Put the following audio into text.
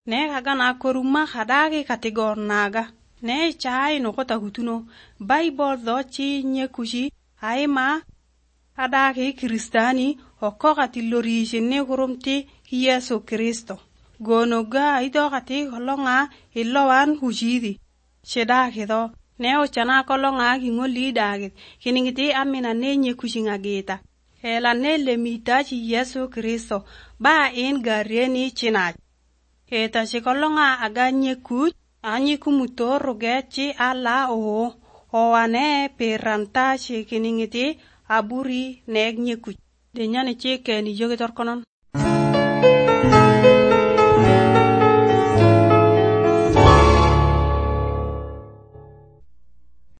ne kagana koruma khadagi kategor naga ne chai no kota hutuno Bible do chi nyekuji aima adagi kristani okokati lori ne goromti Yesu Kristo gonoga ido kati kolonga ilowan hujidi shedagi do ne ochana kolonga gingoli dagi kiningiti amina ne nyekuji ngageta ela ne lemitaji Yesu Kristo ba in gareni chinach eta shikolonga aganye kuj anyi kumutoro gechi ala o ane peranta shikiningiti aburi negnye kuj de nyane chike ni jogetor konon